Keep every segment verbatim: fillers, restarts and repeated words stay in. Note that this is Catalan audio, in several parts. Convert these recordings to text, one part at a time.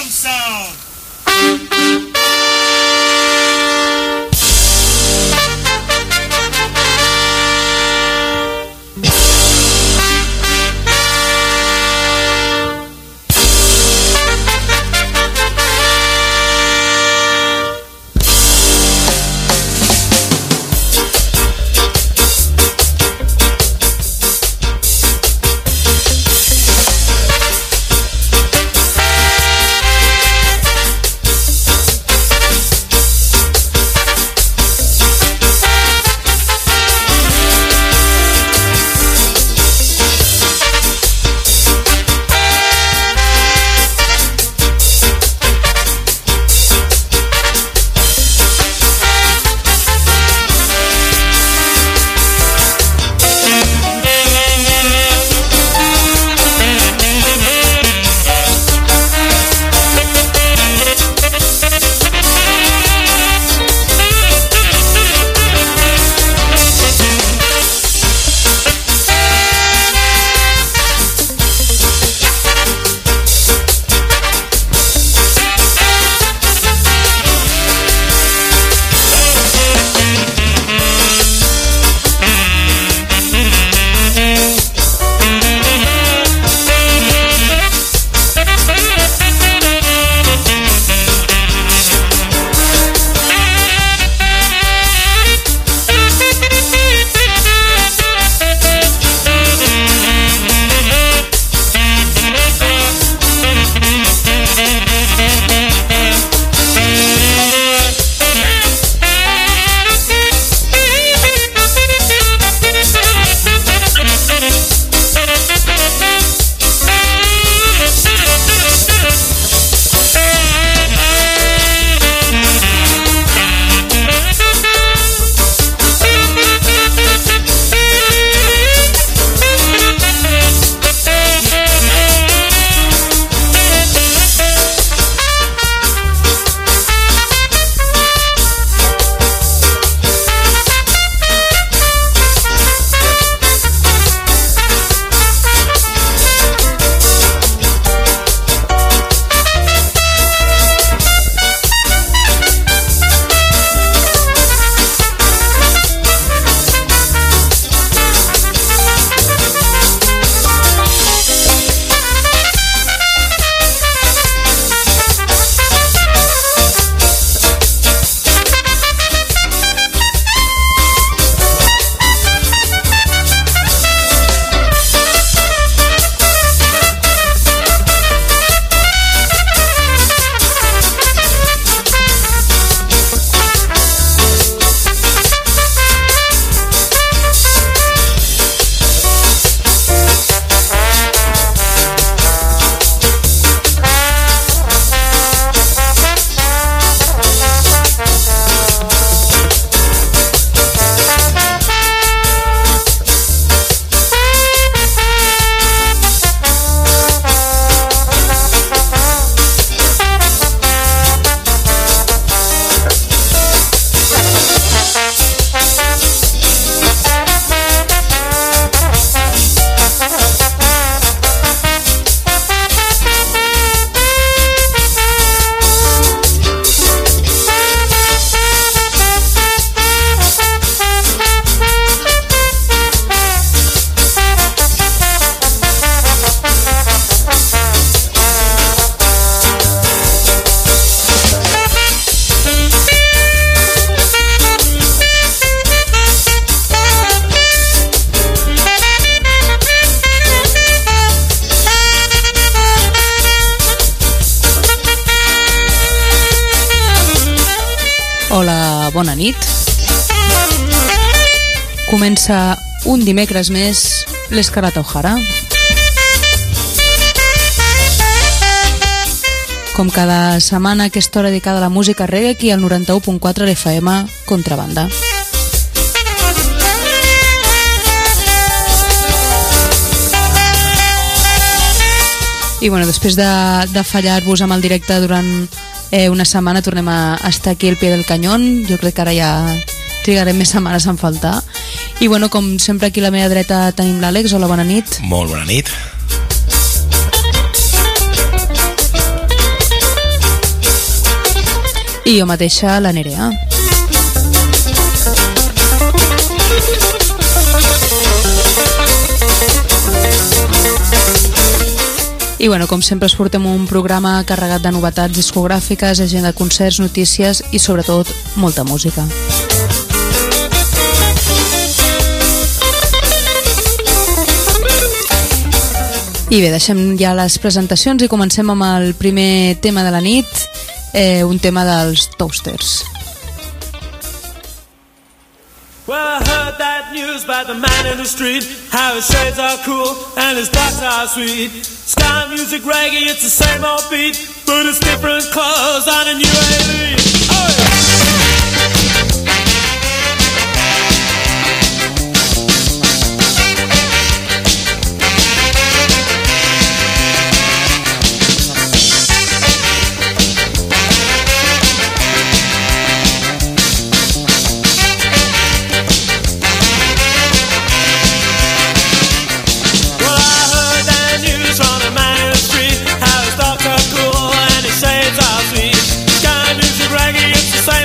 Gangnam Sound. Hola, bona nit. Comença un dimecres més l'Escarlata O'Hara. Com cada setmana, aquesta hora dedicada a la música reggae aquí al noranta-u punt quatre F M Contrabanda. I bueno, després de, de fallar-vos amb el directe durant eh, una setmana, tornem a estar aquí al pie del canyón. Jo crec que ara ja trigarem més setmanes en faltar. I bueno, com sempre aquí a la meva dreta tenim l'Àlex. Hola, bona nit. Molt bona nit. I jo mateixa, la Nerea. I bueno, com sempre us portem un programa carregat de novetats discogràfiques, agenda de concerts, notícies i sobretot molta música. I bé, deixem ja les presentacions i comencem amb el primer tema de la nit, eh, un tema dels Toasters. Well, I heard that news about the man in the street, how his shades are cool and his thoughts are sweet. Sky music reggae, it's the same old beat, but it's different clothes on a new A V. Oh yeah! Same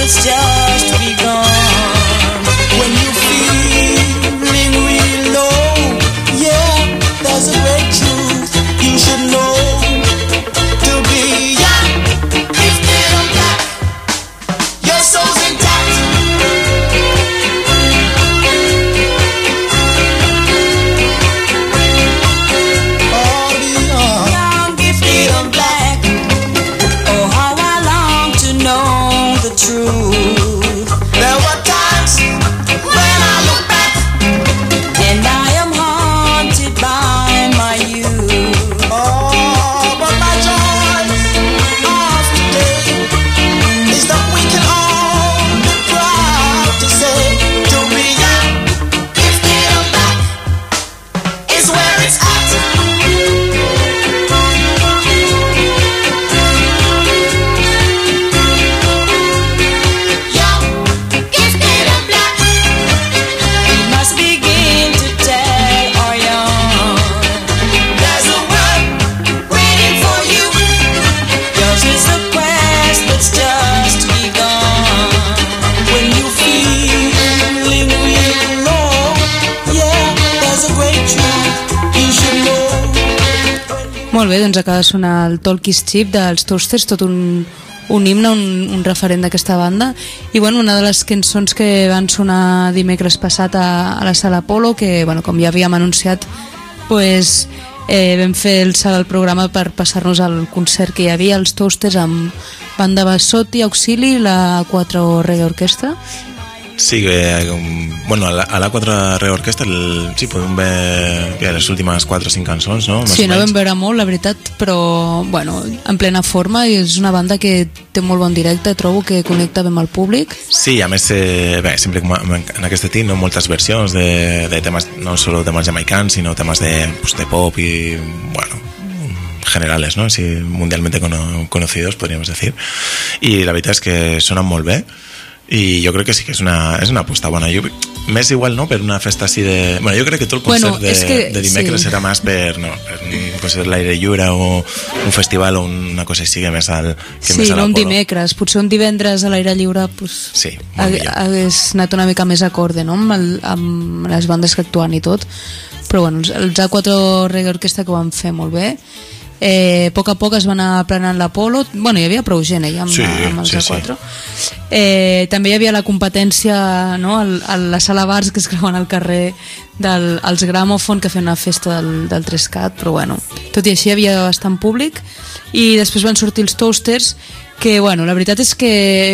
that's just begun. When you're feeling real low, yeah, there's a great truth you should know. To be young, gifted and black, your soul's intact. Oh, to be young, young, gifted and black. Oh, how I long to know the truth. There were times when I look back and I am haunted by my youth. Oh, but my joy of today is that we can all be proud to say, to be young, gifted and black is where it's at. Molt bé, doncs acaba de sonar el Talkies Chip dels Toasters, tot un, un himne, un, un referent d'aquesta banda. I bueno, una de les cançons que van sonar dimecres passat a, a la Sala Apolo, que bueno, com ja havíem anunciat, pues, eh, vam fer el salt al programa per passar-nos al concert que hi havia, els Toasters, amb banda Bassotti, Auxili, la quatre Reggae Orquestra. Sí, eh, bueno, a l'A quatre Reggae Orquestra el, sí, podem veure les últimes quatre o cinc cançons, no? Més sí, no vam veure molt, la veritat, però bueno, en plena forma, i és una banda que té molt bon directe, trobo que connecta bé amb el públic. Sí, a més, eh, bé, sempre en aquest estil, no? Moltes versions de, de temes, no solo temes jamaicans, sinó temes de, pues, de pop i, bueno, generales, ¿no? Sí, mundialmente cono conocidos, podríamos decir. I la veritat és que sonen molt bé. I jo crec que sí que és una, és una aposta bona. Jo, més igual no per una festa així de... Bueno, jo crec que tot el concert bueno, de, que, de dimecres sí. serà més per, no, per un concert d'aire lliure o un festival o una cosa així que més al que sí, més a no un dimecres, potser un divendres a l'aire lliure pues, sí, hagués anat una mica més acorde, no? amb, el, amb les bandes que actuen i tot, però bueno, els A quatre Reggae Orquestra que ho van fer molt bé. Eh, a poc a poc es van anar aplanant l'Apolo. Bueno, hi havia prou gent eh, amb, sí, amb els sí, A quatre sí. eh, també hi havia la competència, no? el, el, la sala bars que es creuen al carrer del, els Gramòfon, que feien una festa del, del tres cat, però bueno, tot i així hi havia bastant públic. I després van sortir els Toasters, que bueno, la veritat és que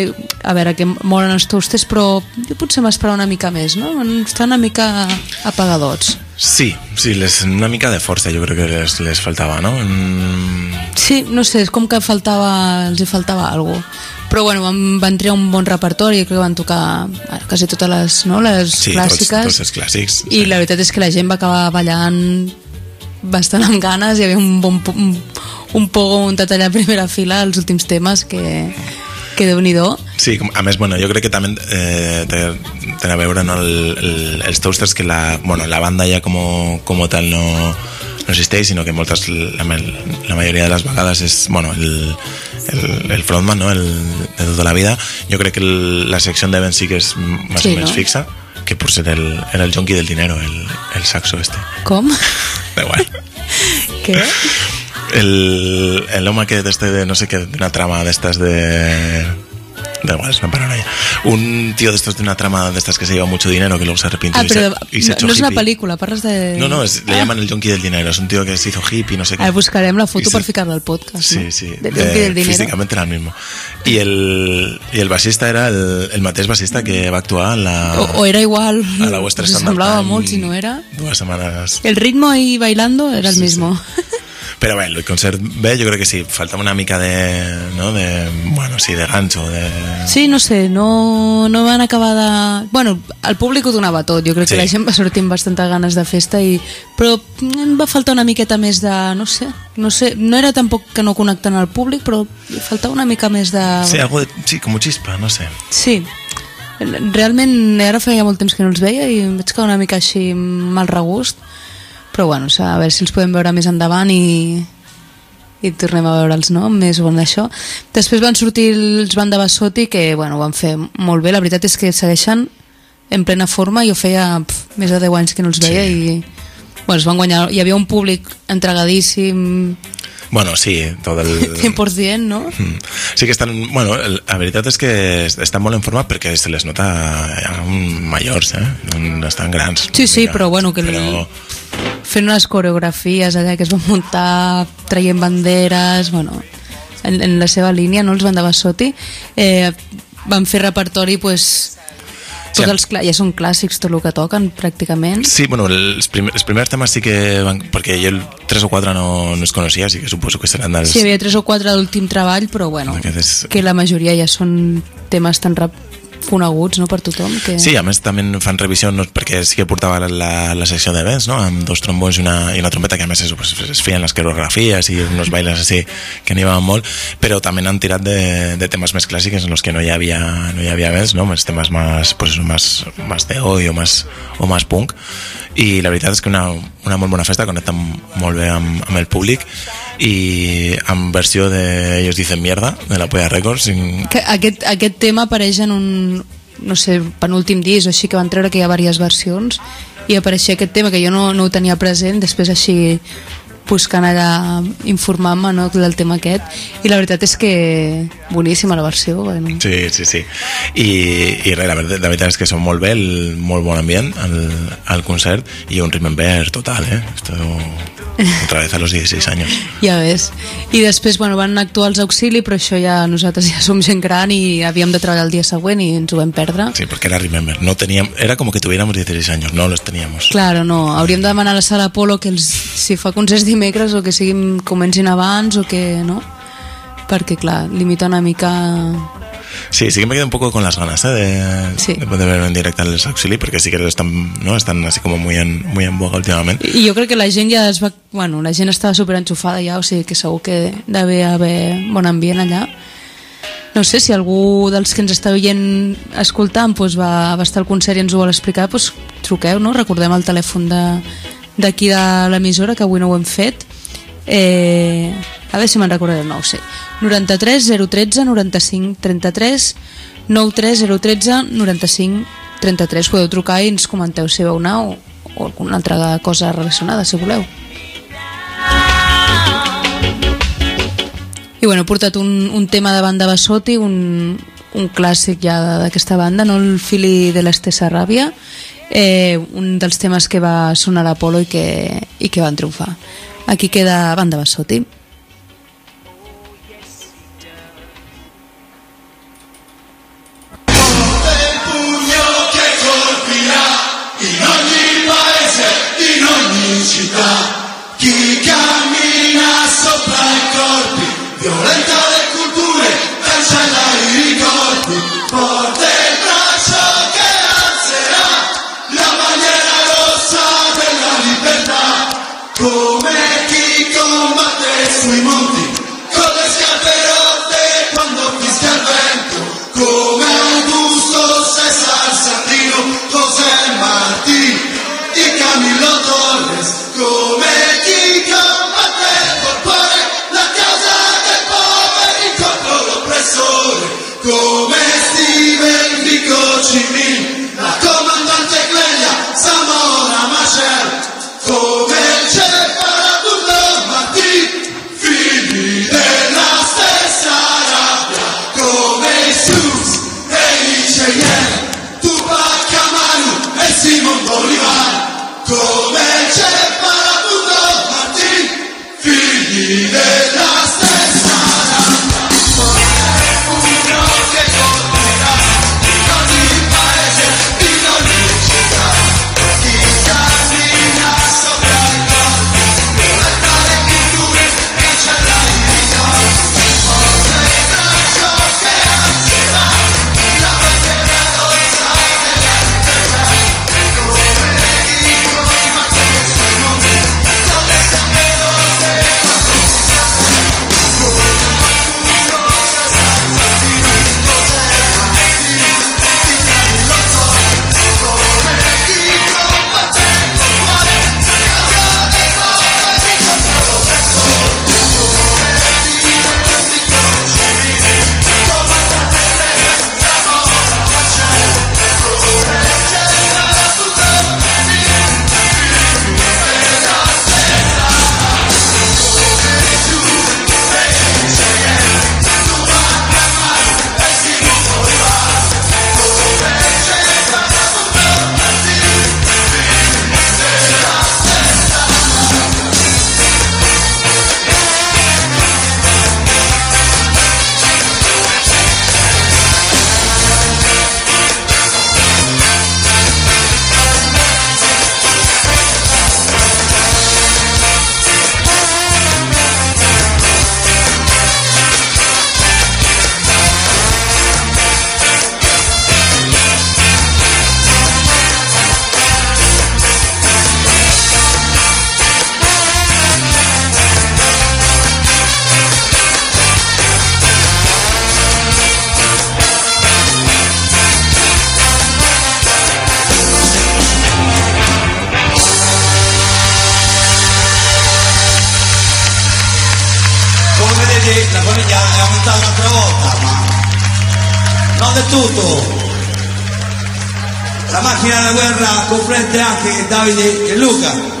a veure, que molen els Toasters, però jo potser m'esperava una mica més, no? Estan una mica apagadots. Sí, sí, les, una mica de força jo crec que les, les faltava, no? Mm. Sí, no sé, és com que faltava, els hi faltava alguna cosa. Però bueno, van, van triar un bon repertori, crec que van tocar quasi totes les, no, les sí, clàssiques. Tots, tots els clàssics. I sí. La veritat és que la gent va acabar ballant bastant amb ganes, hi havia un bon un, un pogo muntat allà a primera fila als últims temes que... que Déu-n'hi-do. Sí, a més, bueno, jo crec que també eh, té, té a veure, no, el, el, els Toasters, que la, bueno, la banda ja com, com tal no, no existeix, sinó que moltes, la, la majoria de les vegades és, bueno, el, el, el frontman, no, el, de tota la vida. Jo crec que el, la secció de Ben sí que és més sí, o menys no? fixa, que por ser el, era el jonqui del dinero, el, el saxo este. Com? Da igual. Què? El, el home que este de no sé qué, de una trama de estas de... Da igual, es una paranoia. Un tío de estos de una trama de estas que se lleva mucho dinero, que luego se arrepintió ah, y se, y se no, hecho no es hippie. una película, parles de... No, no, es, le ah. llaman el jonqui del dinero. Es un tío que se hizo hippie, no sé qué. A ver, buscarem la foto se... per ficar-la al podcast, sí, ¿no? Sí, del jonqui del dinero. Físicamente era el mismo. Y el, y el baixista era el, el mateix baixista que va actuar en la... O, o era igual, a la Western Standard semblava molt si no era. Dues setmanes. El ritmo y bailando era el sí, mismo. Sí. Però bé, el concert bé, jo crec que sí, faltava una mica de, no, de, bueno, sí, de gancho, de... Sí, no sé, no, no van acabar de... Bueno, el públic ho donava tot, jo crec sí. que la gent va sortir amb bastantes ganes de festa, i... però em va faltar una miqueta més de, no sé, no sé, no era tampoc que no connecten al públic, però faltava una mica més de... Sí, algo de, sí, com xispa, no sé. Sí, realment ara feia molt temps que no els veia i em vaig quedar una mica així mal regust, però bueno, a veure si els podem veure més endavant i, i tornem a veure'ls, no? Més bon d'això. Després van sortir els Banda Bassotti, que bueno, ho van fer molt bé. La veritat és que segueixen en plena forma. Jo feia pf, més de deu anys que no els veia sí. i bueno, es van guanyar. Hi havia un públic entregadíssim. Bueno, sí, tot el... cent per cent, no? Sí que estan... Bueno, la veritat és que estan molt en forma perquè se les nota majors, eh? Estan grans. Sí, sí, però bueno, que però... fent unes coreografies allà que es van muntar, traient banderes, bueno, en, en la seva línia, no? Els Banda Bassotti, eh, van fer repertori, pues... Tots els, ja són clàssics tot el que toquen pràcticament. Sí, bueno, els, primer, els primers temes sí que van, perquè jo tres o quatre no, no es coneixia, així que suposo que seran dels... Sí, hi havia tres o quatre d'últim treball, però bueno, és... que la majoria ja són temes tan rap coneguts, no, per tothom que... Sí, a més també fan revisió, no, perquè sí que portava la, la secció de vents, no, amb dos trombons i una, i una trompeta, que a més es, pues, es feien les coreografies i uns bailes així que animaven molt, però també han tirat de, de temes més clàssics en els que no hi havia, no hi havia vents, no, més temes més, pues, más, más de hoy o más, o más punk, i la veritat és que una, una molt bona festa, connecta molt bé amb, amb el públic, i amb versió de Ellos Dicen Mierda, de la Polla Records. Que aquest, aquest tema apareix en un, no sé, penúltim disc o així, que van treure, que hi ha diverses versions, i apareixia aquest tema que jo no, no ho tenia present, després així buscant allà, informant-me, no, del tema aquest, i la veritat és que boníssima la versió. Bueno. Sí, sí, sí. I, i res, la, veritat, la veritat és que són molt bé, el, molt bon ambient al, al concert, i un remember total, eh? Esto otra vez a los dieciséis años. Ja ves. I després, bueno, van actuar als Auxili, però això ja nosaltres ja som gent gran i havíem de treballar el dia següent i ens ho vam perdre. Sí, perquè era remember. No teníem, era como que tuviéramos dieciséis años, no los teníamos. Claro, no. Hauríem de demanar a la sala Apolo que els, si fa concerts dimecres o que siguin, comencin abans o que no, perquè clar, limita una mica. Sí, sí que me quedo un poco con las ganas, ¿eh? de, sí. de poder ver en directe els Auxili, perquè sí que estan, ¿no? Estan así como muy en, muy en boga últimament. I jo crec que la gent ja es va, bueno, la gent estava super enxufada ja, o sigui que segur que deve haver bon ambient allà. No sé, si algú dels que ens està veient escoltant pues, va, va estar al concert i ens ho vol explicar, pues, truqueu, no? Recordem el telèfon de d'aquí de l'emissora, que avui no ho hem fet. Eh, a veure si me'n recordaré el nou, sí. noranta-tres zero tretze noranta-cinc trenta-tres, noranta-tres zero tretze noranta-cinc trenta-tres. Podeu trucar i ens comenteu si veu anar o, o alguna altra cosa relacionada, si voleu. I bueno, he portat un, un tema de Banda Bassotti, un, un clàssic ja d'aquesta banda, no, el Fili de l'Estesa Ràbia, eh, un dels temes que va sonar a l'Apolo i que, i que van triomfar. Aquí queda Banda Bassotti. Chi cammina sopra i corpi, violenta le culture, cancella i ricordi, porta il braccio che alzerà la bandiera rossa della libertà, come chi combatte non è tutto. La macchina della guerra comprende anche Davide e Luca.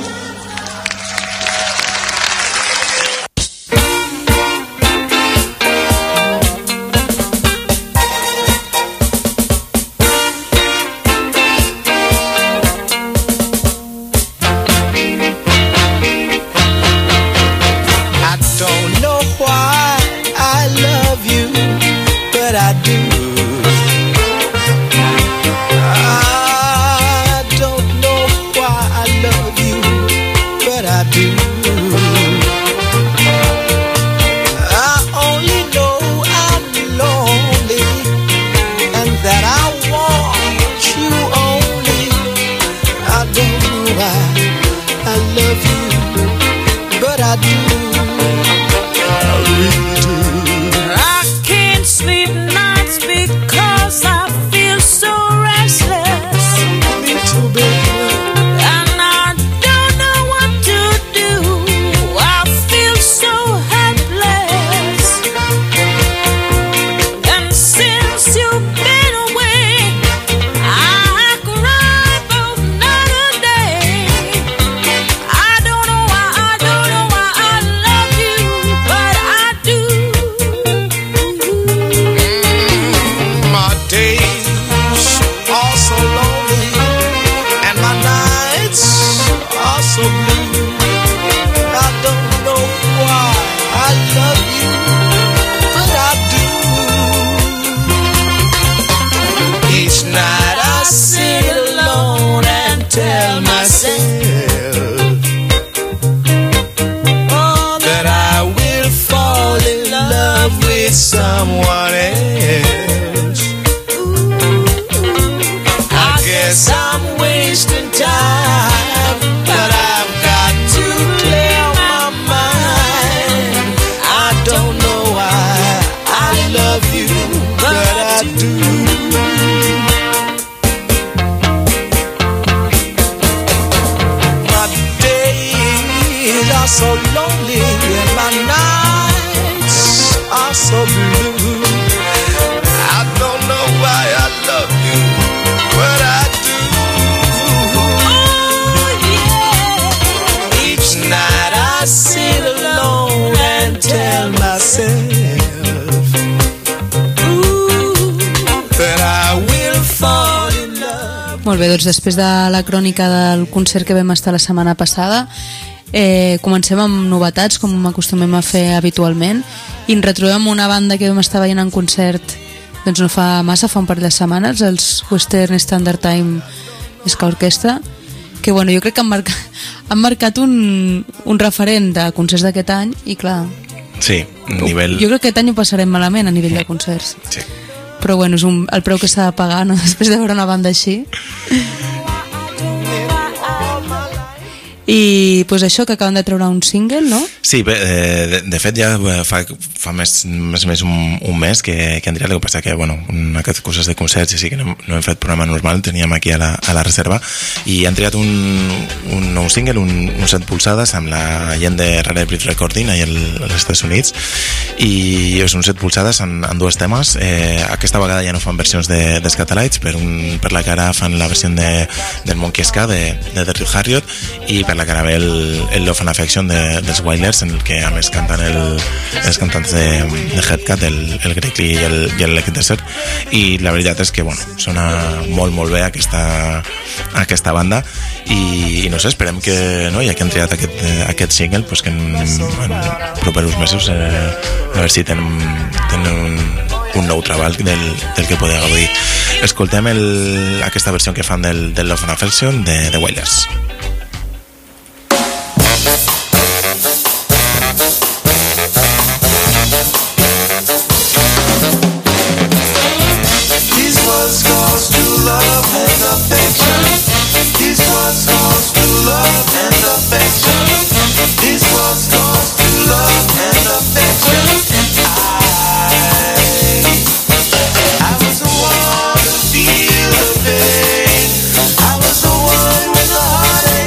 Molt bé, doncs després de la crònica del concert que vam estar la setmana passada, eh, comencem amb novetats, com acostumem a fer habitualment, i ens retrobem una banda que vam estar veient en concert doncs no fa massa, fa un parell de setmanes, els Western Standard Time Ska Orchestra, que bueno, jo crec que han marcat, han marcat un, un referent de concerts d'aquest any, i clar, sí, nivell... jo crec que aquest any ho passarem malament a nivell de concerts. Sí. Però bueno, és un, el preu que s'ha de pagar, no? Després de veure una banda així. I pues això, que acaben de treure un single, no? Sí, bé, de, de fet ja fa, fa més, més, més un, un mes que, que han triat, el que passa que, bueno, aquestes coses de concerts, sí que no, no hem fet programa normal, teníem aquí a la, a la reserva, i han triat un, un nou single, un, un set polsades, amb la gent de Rare Breed Recording, allà als Estats Units, i és un set polsades en, en dos temes. Eh, aquesta vegada ja no fan versions de, de Scatalites, per, un, per la cara fan la versió de, del Monkey Ska, de, de The Real Harriot, i per la cara ve el, el Love and Affection de, dels Wailers, en el que a més canten el, els cantants de, de Headcat, el, el Greg Lee i el, i el Liquid Desert, i la veritat és que bueno, sona molt molt bé aquesta, aquesta banda, i, i no sé, esperem que, no, ja que han triat aquest, aquest single, pues que en, en propers mesos eh, a veure si tenen, tenen un, un nou treball del, del que podeu gaudir. Escoltem el, aquesta versió que fan del, del Love and Affection de The Wailers. I was the one with the heartache.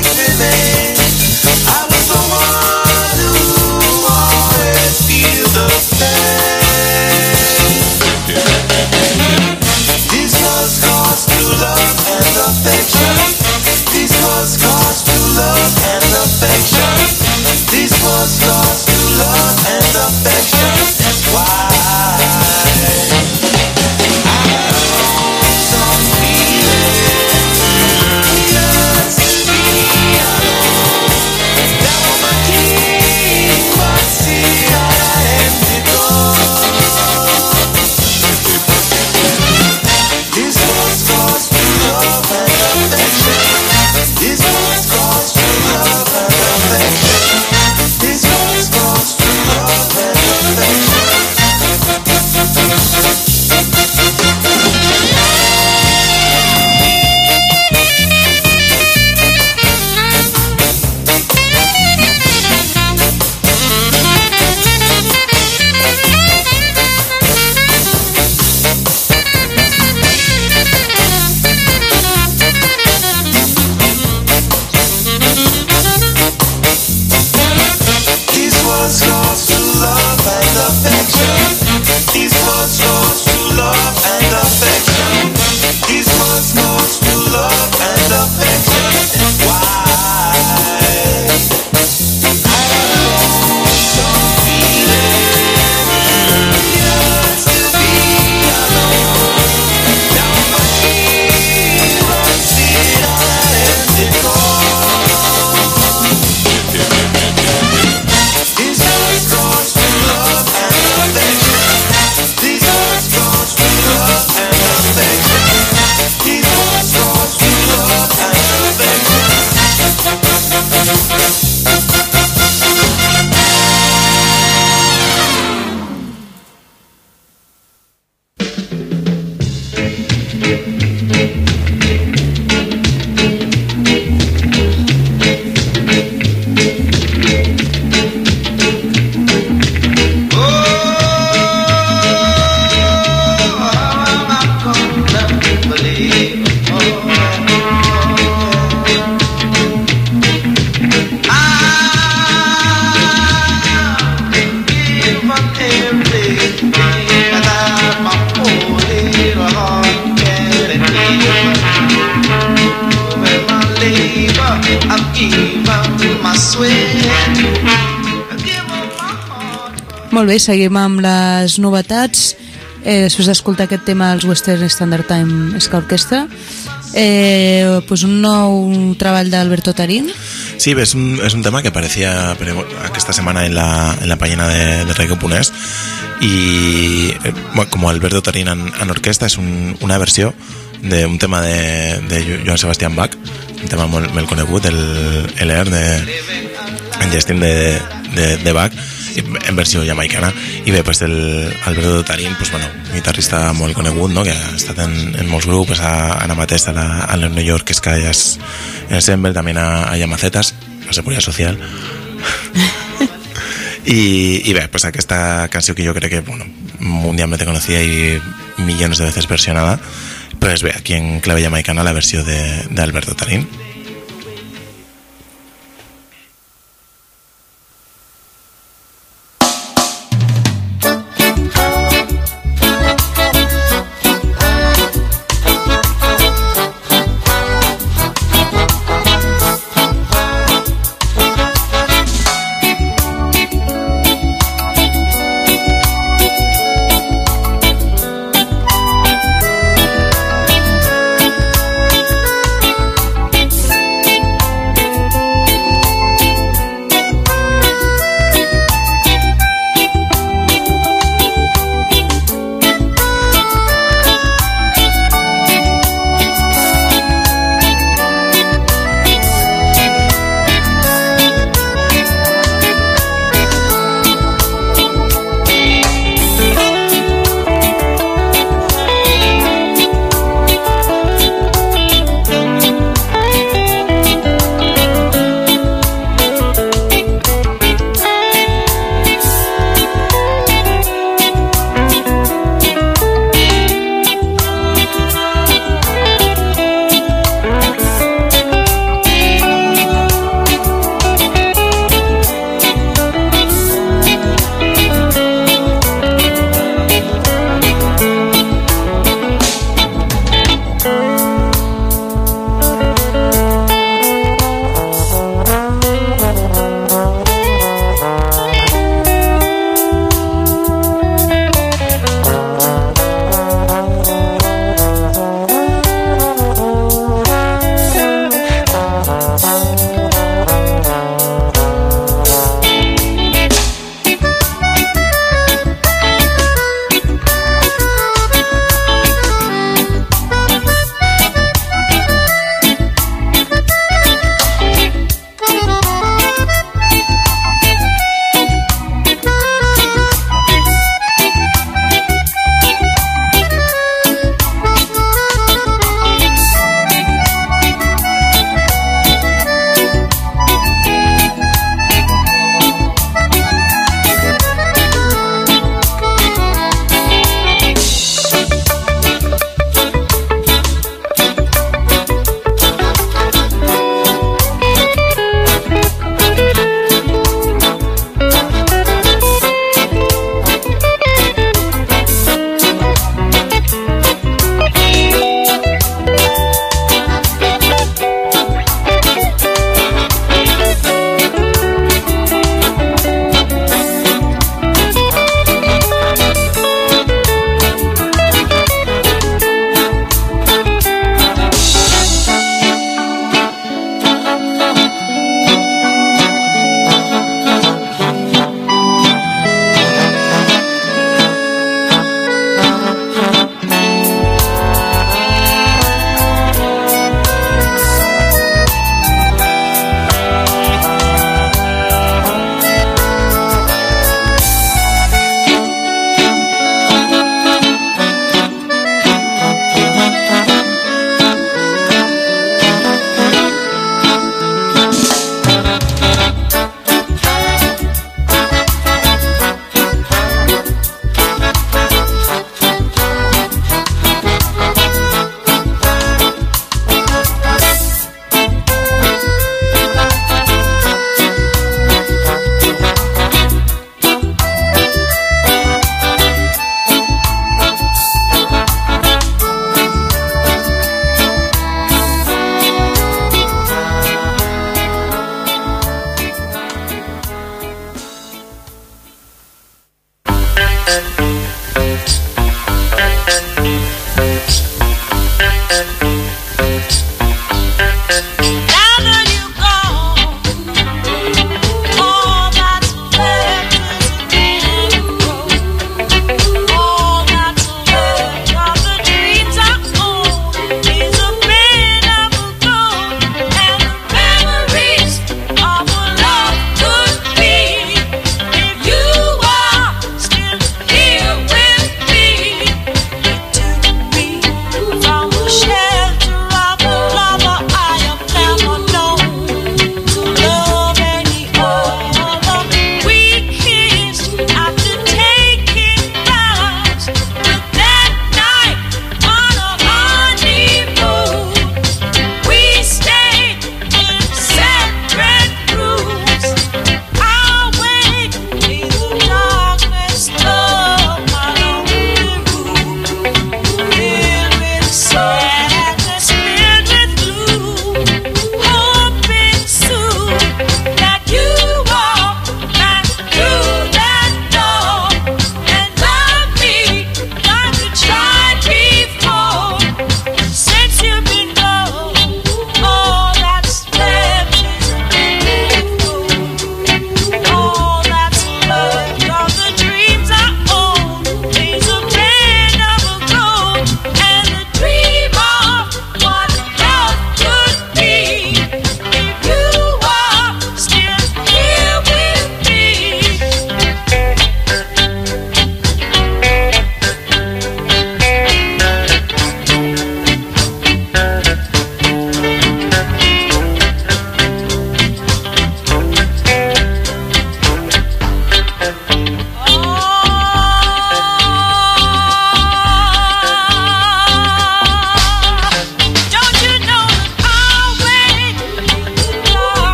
Molt bé, seguim amb les novetats. Eh, després d'escoltar aquest tema dels Western Standard Time Ska Orchestra, eh, pues un nou treball d'Alberto Tarín. Sí, es un, es un tema que aparecía esta semana en la, en la página de, de Reggae Punés, y eh, bueno, como Alberto Tarín en, en orquesta, es un, una versión de un tema de, de Johann Sebastian Bach, un tema molt, molt conegut, el, el Air de en Justin de, de, de Bach, en versió jamaicana. I bé, pues el Alberto Tarín, pues bueno, un guitarrista molt conegut, no? Que ha estat en, en molts grups, a, ara mateix a la, a la New York Ska Jazz Ensemble, també a, a Yamacetas, a Seguridad Social. y, y bé, pues aquesta canció que jo crec que, bueno, mundialmente conocida y millones de veces versionada, pues bé, aquí en clave jamaicana la versió de, de Alberto Tarín.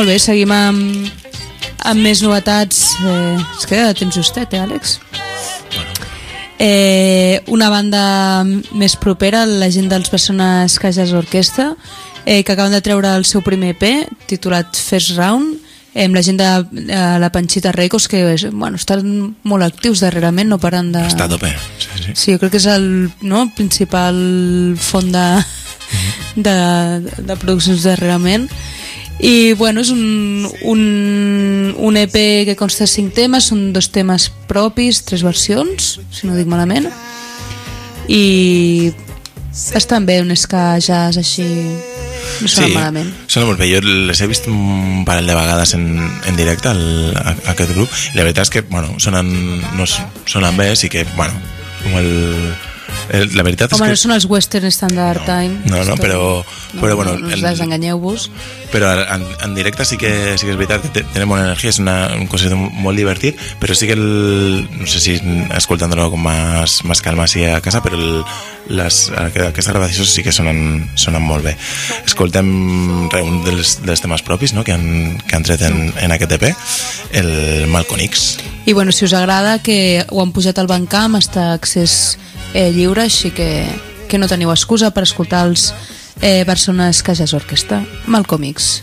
molt bé, seguim amb, amb més novetats. Eh, es queda de temps justet, eh, Àlex? Eh, una banda més propera, la gent dels Persones Cajas Orquestra, eh, que acaben de treure el seu primer E P titulat First Round, eh, amb la gent de eh, la Panchita Records, que bueno, estan molt actius darrerament, no paren de... Està a tope, sí, sí. Sí, jo crec que és el no, principal font de, de, de produccions darrerament. I bueno, és un, un, un E P que consta de cinc temes, són dos temes propis, tres versions, si no dic malament, i estan bé, un ska jazz així, no sona sí, malament. Sona molt bé, jo les he vist un parell de vegades en, en directe el, a, a aquest grup, i la veritat és que bueno, sonen, no, sonen bé, sí que bueno, com el... La veritat Home, és que... no són els Western Standard no, Time. No, no, però... No, però bueno, no, no us desenganyeu-vos. Però en, en directe sí que, sí que és veritat que tenen bona energia, és una, un concert molt divertit, però sí que el... No sé si escoltant-lo con más, más calma así a casa, però el, les, aquestes gravacions sí que sonen, sonen molt bé. Escoltem re, un dels, dels temes propis, no?, que han, que han tret en, en aquest E P, el Malcolm X. I bueno, si us agrada, que ho han pujat al Bandcamp, està a accés eh, lliure, així que, que no teniu excusa per escoltar els eh, Persones Cajas Orquestra. Malcolm X.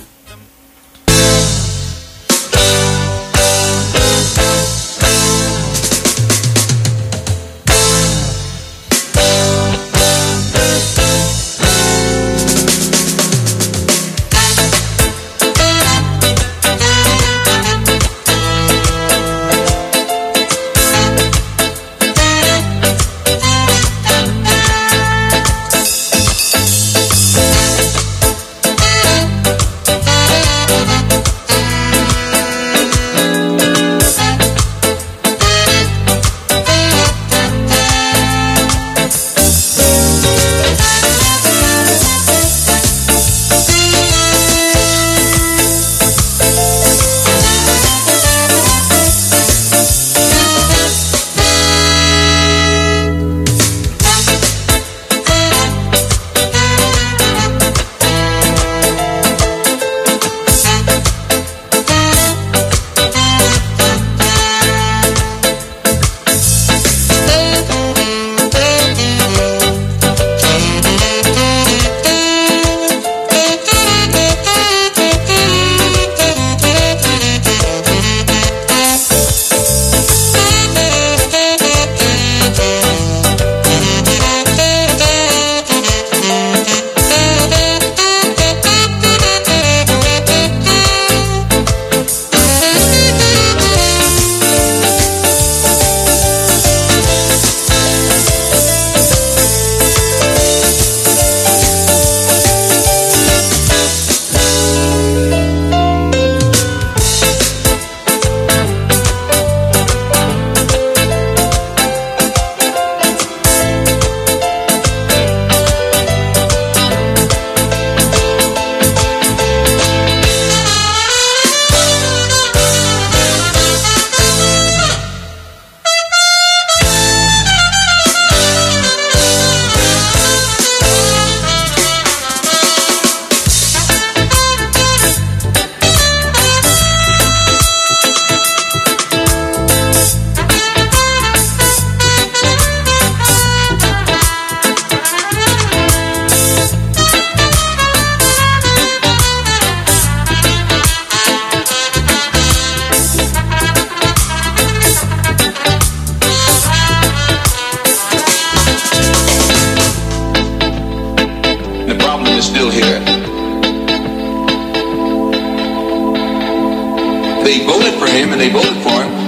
They voted for him and they voted for him.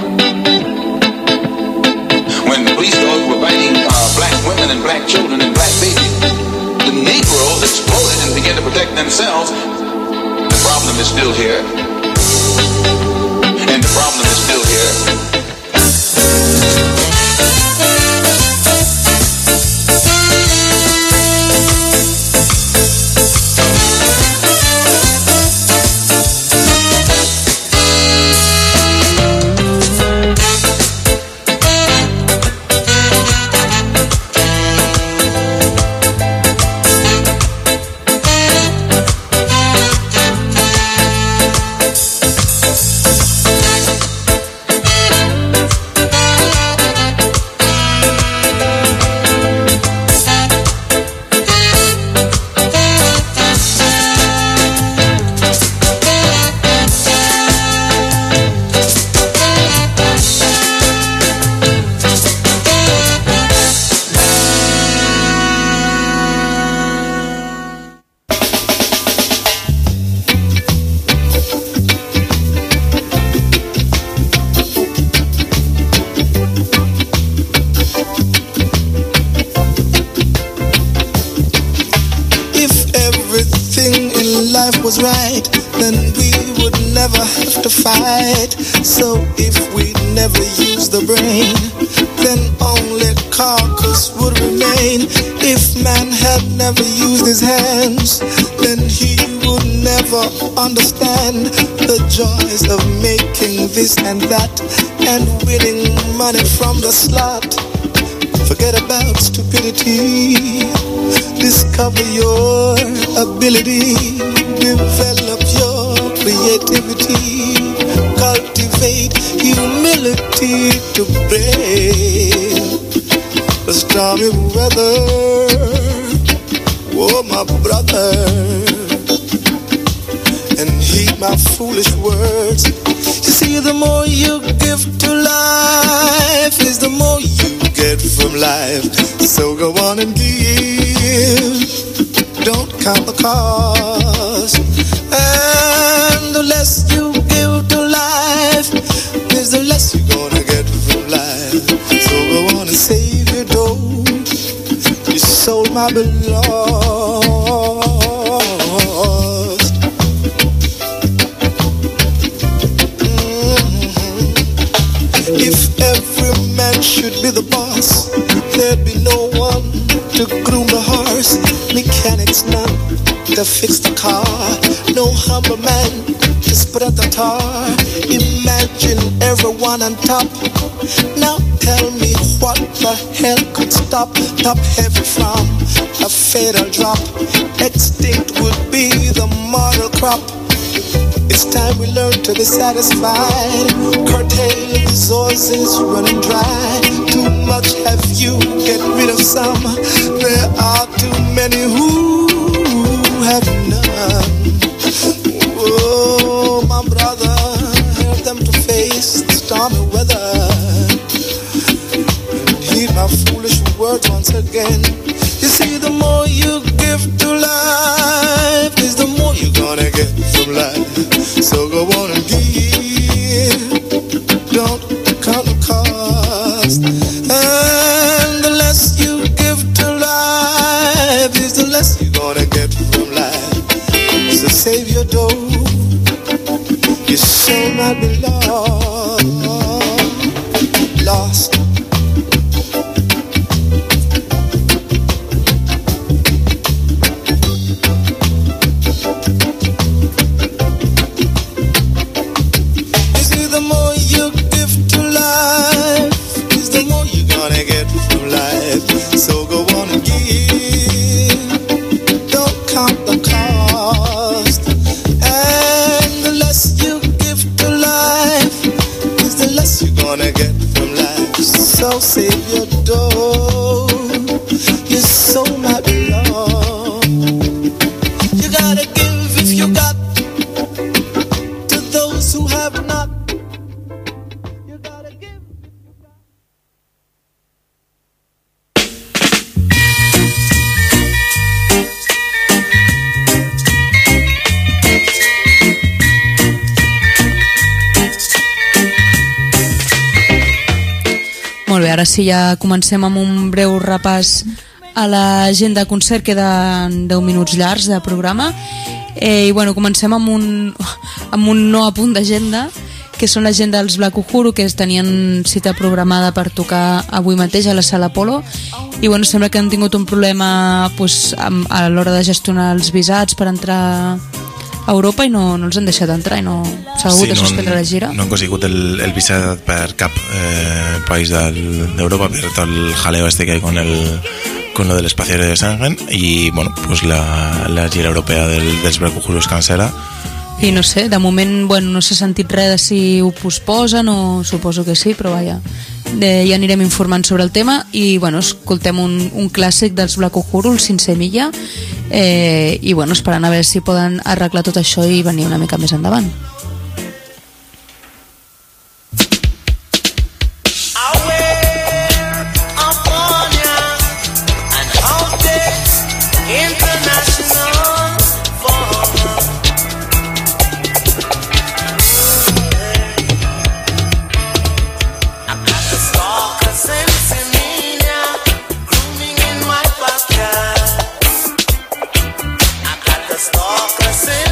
When the police dogs were biting uh, black women and black children and black babies, the Negroes exploded and began to protect themselves. The problem is still here. And the problem is still here. life was right, then we would never have to fight. So if we never use the brain, then only carcass would remain. If man had never used his hands, then he would never understand the joys of making this and that and winning money from the slot. Forget about stupidity. Discover your ability. Develop your creativity. Cultivate humility to brave the stormy weather. Oh, my brother, and heed my foolish words. You see, the more you give to life is the more you get from life. So go on and give, don't count the cost. And the less you give to life is the less you're gonna get from life. So go on and save your dough, your soul might be lost. If every man should be the boss, there'd be no one to groom the horse, mechanics none to fix the car, no humble man to spread the tar. Imagine everyone on top. Now tell me what the hell could stop top heavy from a fatal drop. Extinct would be the mortal crop. It's time we learn to be satisfied. Curtail resources running dry. Too much have you, get rid of some. There are too many who have none. Oh, my brother, help them to face the stormy weather. And heed my foolish words once again. You see, the more you give to life is the more you're gonna get from life. So go on and give, don't count the cost. And the less you give to life is the less you're gonna get from life. So save your dough, your soul might be lost, lost. So go on and give, don't count the cost. And the less you give to life is the less you're gonna get from life. So save your dough, your soul might be lost. You gotta give if you got, to those who have not. You gotta give. Molt bé, ara sí, ja comencem amb un breu repàs a l'agenda de concert. Queden deu minuts llargs de programa. Eh, I bueno, comencem amb un, amb un no apunt d'agenda, que són l'agenda dels Black Uhuru, que tenien cita programada per tocar avui mateix a la Sala Apolo. I bueno, sembla que han tingut un problema pues, a l'hora de gestionar els visats per entrar a Europa i no, no els han deixat entrar i no s'ha hagut sí, de suspendre no, la gira. No han conseguit el, el visat per cap eh, país d'Europa per tot el jaleo este que hay con el con lo del espacio de Schengen i bueno, pues la, la gira europea del, dels Black Uhuru es cancela. I no sé, de moment bueno, no s'ha sentit res de si ho posposen o suposo que sí, però vaja, de, ja anirem informant sobre el tema. I bueno, escoltem un, un clàssic dels Black Uhuru, el Sin Semilla, eh, i bueno, esperant a veure si poden arreglar tot això i venir una mica més endavant. Stalker,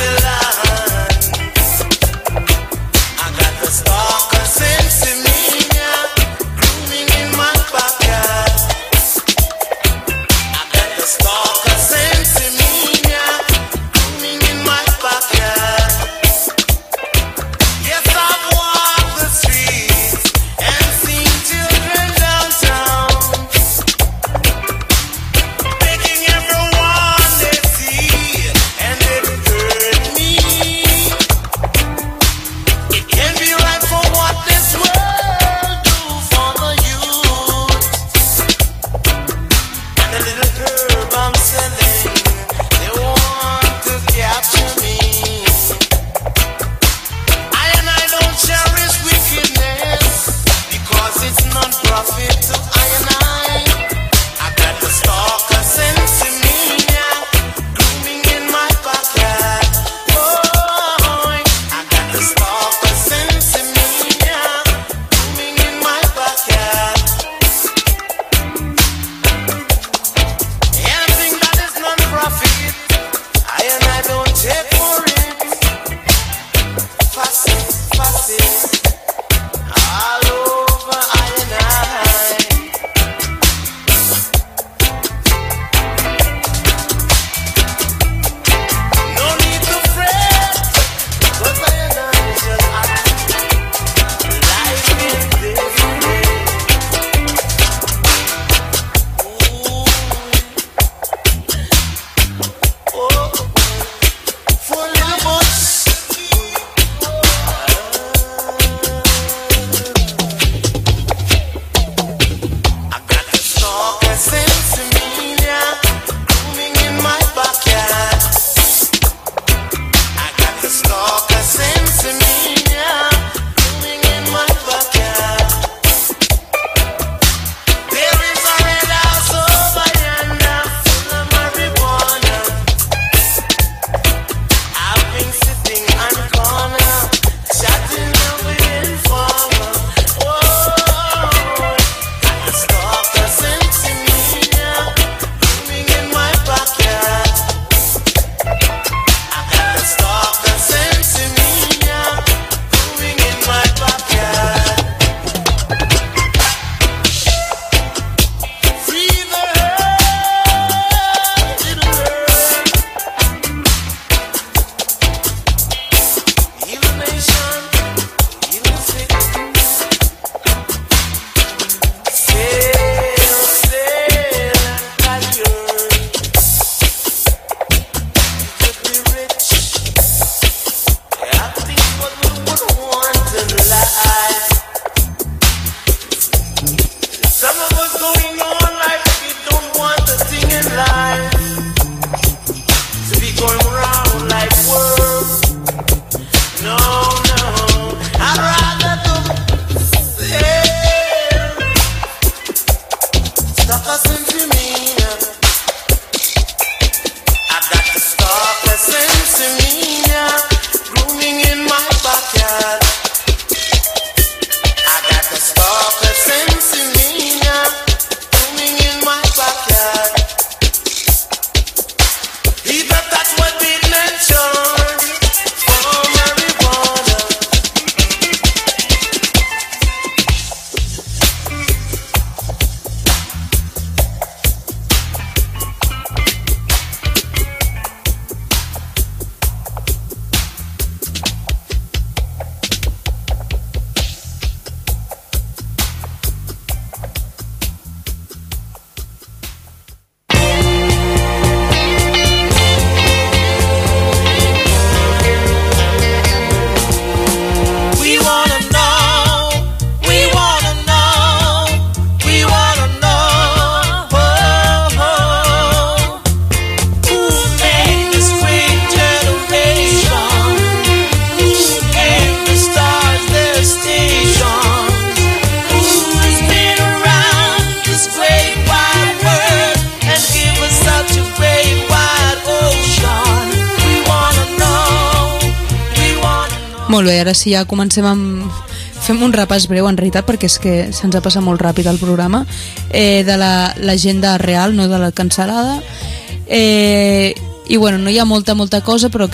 Molt bé, ara sí ja comencem amb... Fem un repàs breu, en realitat, perquè és que se'ns ha passat molt ràpid el programa, eh, de l'agenda real, no de la cancel·lada. Eh, I bueno, no hi ha molta, molta cosa, però aquest,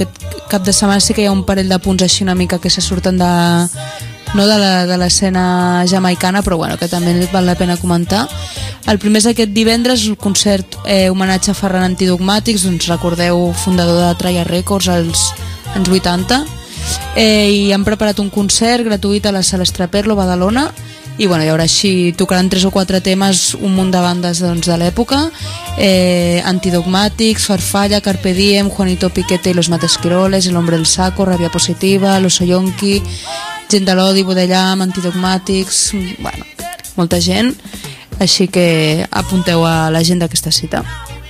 cap de setmana sí que hi ha un parell de punts així una mica que se surten de, no de la, de l'escena jamaicana, però bueno, que també val la pena comentar. El primer és aquest divendres, el concert eh, homenatge a Ferran Antidogmàtics, doncs recordeu, fundador de Traya Records als anys vuitanta, eh, i han preparat un concert gratuït a la Sala Estraperlo, Badalona, i bueno, hi haurà així, tocaran tres o quatre temes, un munt de bandes doncs, de l'època, eh, Antidogmàtics, Farfalla, Carpe Diem, Juanito Piquete y los Matesquiroles, El Hombre del Saco, Rabia Positiva, Los Oyonki, Gent de l'Odi, Budellam, Antidogmàtics, bueno, molta gent, així que apunteu a l'agenda aquesta cita.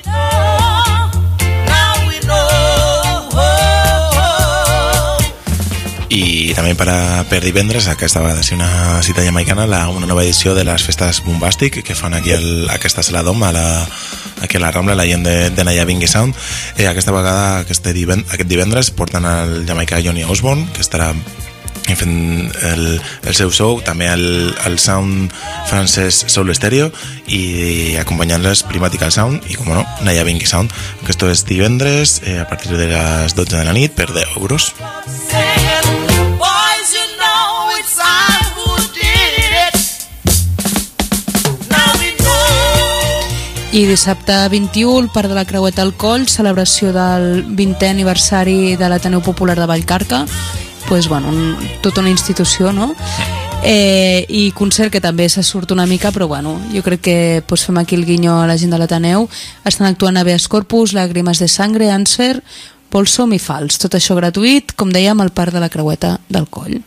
I també per, a, per divendres, aquesta vegada sí una cita jamaicana, la, una nova edició de les festes Bombastic que fan aquí el, aquesta sala d'Om a la, aquí a la Rambla, la gent de, de Naya Bingy Sound. Eh, aquesta vegada, aquest divendres, aquest divendres porten el jamaicà Johnny Osborne, que estarà fent el, el seu show, també el, el Sound francès Soul Stereo, i acompanyant-les Primatical Sound i, com no, Naya Bingy Sound. Esto és divendres eh, a partir de les dotze de la nit per deu euros. I dissabte vint-i-u, el Parc de la Creueta al Coll, celebració del vintè aniversari de l'Ateneu Popular de Vallcarca, pues, bueno, un, tota una institució, no? Eh, i concert que també se surt una mica, però bueno, jo crec que pues, fem aquí el guinyo a la gent de l'Ateneu. Estan actuant Habeas Corpus, Lágrimas de Sangre, Answer, Polsom i Fals, tot això gratuït, com dèiem, al Parc de la Creueta del Coll.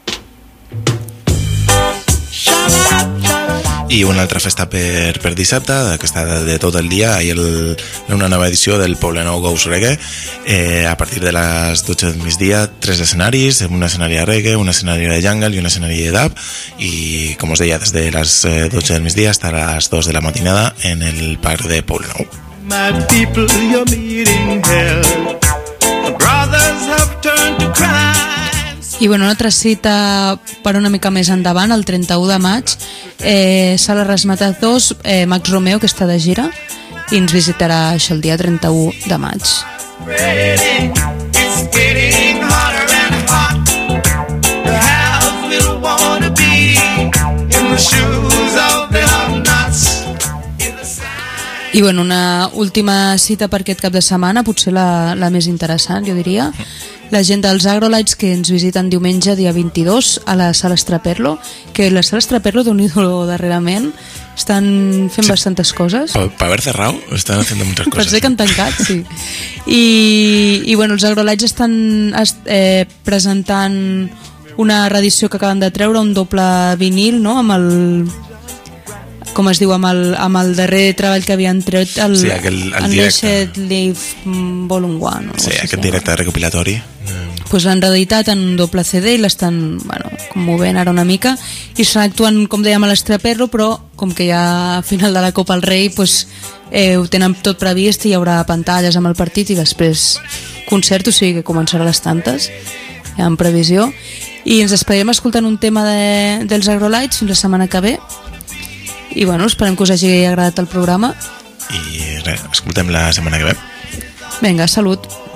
I una altra festa per, per dissabte, aquesta de, de tot el dia, ahir el, una nova edició del Poblenou Ghost Reggae, eh, a partir de les dotze del migdia, tres escenaris, un escenari de reggae, un escenari de jungle i un escenari de dub, i com us deia, des de les dotze del migdia fins a les dos de la matinada en el parc de Poblenou. My people, you're meeting hell. The brothers have turned to crime. I bueno, una altra cita per una mica més endavant, el trenta-u de maig, eh, Sala Razmataz dos, eh, Max Romeo, que està de gira, i ens visitarà això el dia trenta-u de maig. It's getting hotter and hot. The house will want to be in the shoes of the hobnots. I bueno, una última cita per aquest cap de setmana, potser la, la més interessant, jo diria. La gent dels Agrolights que ens visiten diumenge, dia vint-i-dos, a la Sala Estraperlo, que la Sala Estraperlo, Déu-n'hi-do darrerament, estan fent sí. bastantes coses. Per, per haver cerrado, estan fent moltes coses. Per ser que han tancat, sí. I, i bueno, els Agrolights estan eh, presentant una reedició que acaben de treure, un doble vinil, no?, amb el... com es diu, amb el, amb el darrer treball que havien tret, el sí, aquel, el Unleashed Live Volume un. Sí, aquest directe recopilatori. Pues l'han reeditat en un doble C D i l'estan, bueno, com movent ara una mica, i estan actuant, com dèiem, a l'Estraperlo, però com que ja a final de la Copa al Rei, pues, eh, ho tenen tot previst i hi haurà pantalles amb el partit i després concert, o sigui que començarà a les tantes, ja en previsió. I ens despedirem escoltant un tema de, dels Agrolights fins la setmana que ve. I bueno, esperem que us hagi agradat el programa. I res, escoltem la setmana que ve. Vinga, salut.